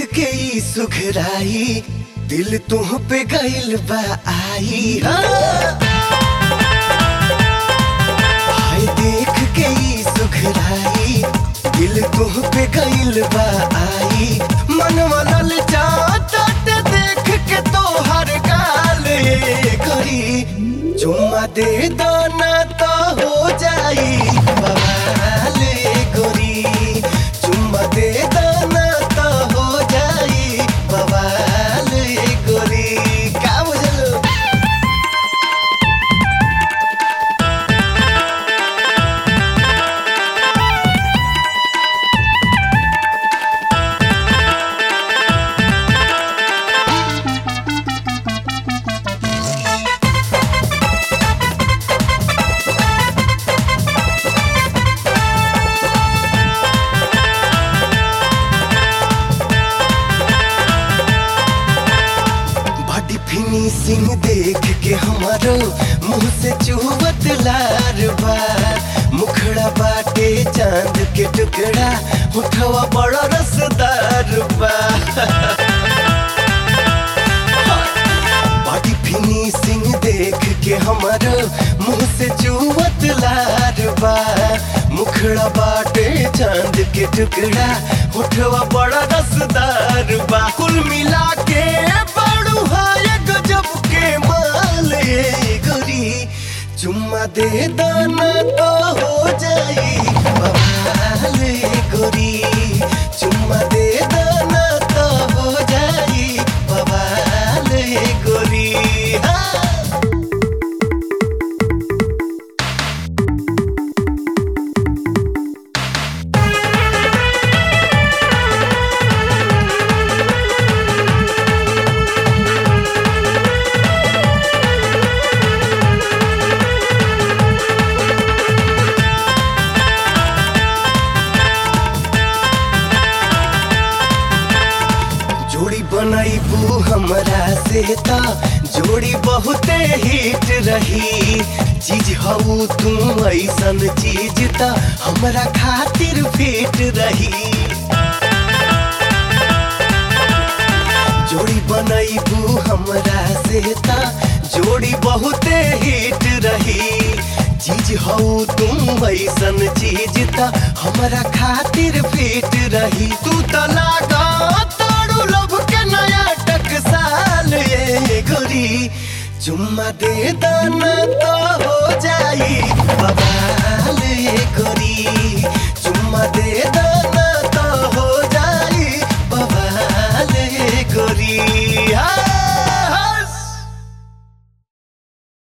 के ई सुखराई दिल तुह पे गइल बा आई। हाय देख के ई सुखराई दिल तुह पे गइल बा आई। मनवा ललचाता देख के तोहर गाल करी चुम्मा दे दो ना तो हो जाई बवाल गोरी। चुम्मा दे दो ना तो हो जाई बवाल गोरी। का बुझलो? फिनिशिंग देख के हमारो मुंह से चुहत लार बा। मुखड़ा बाटे चांद के टुकड़ा उठवा बड़ा रसदार बा। बॉडी फिनिशिंग देख के हमारो मुंह से चुहत लार बा। मुखड़ा बाटे चांद के टुकड़ा उठवा बड़ा रसदार बा। कुल मिला के बड़ू है गजब के माल गोरी। चुम्मा दे दाना तो हो जाई बवाल गोरी। चुम्मा दे दाना तो हो जाई बवाल गोरी। जोड़ी बनाईबू हमरा से ता जोड़ी बहुते हिट रही। चीज हऊ तू ऐसन चीज ता हमरा खातिर फिट रही। जोड़ी बनाईबू हमरा से ता जोड़ी बहुते हिट रही। चीज हऊ तुम ऐसन चीज ता हमरा खातिर फिट रही। तू तो लागा लब के नया टकसाल गोरी। चुम्मा दे दाना तो हो जाई बवाल गोरी। चुम्मा